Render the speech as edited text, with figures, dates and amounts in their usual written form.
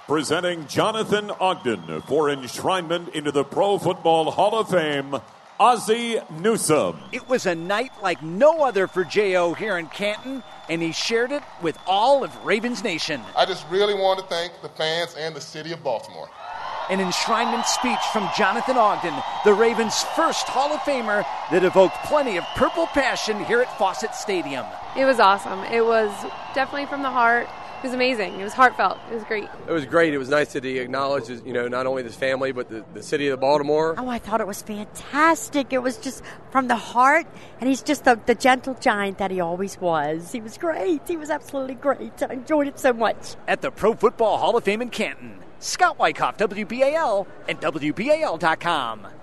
Presenting Jonathan Ogden for enshrinement into the Pro Football Hall of Fame, Ozzie Newsome. It was a night like no other for J.O. here in Canton, and he shared it with all of Ravens Nation. I just really want to thank the fans and the city of Baltimore. An enshrinement speech from Jonathan Ogden, the Ravens' first Hall of Famer that evoked plenty of purple passion here at Fawcett Stadium. It was awesome. It was definitely from the heart. It was amazing. It was heartfelt. It was great. It was great. It was nice that he acknowledged, not only his family, but the city of Baltimore. Oh, I thought it was fantastic. It was just from the heart, and he's just the gentle giant that he always was. He was great. He was absolutely great. I enjoyed it so much. At the Pro Football Hall of Fame in Canton, Scott Wyckoff, WBAL, and WBAL.com.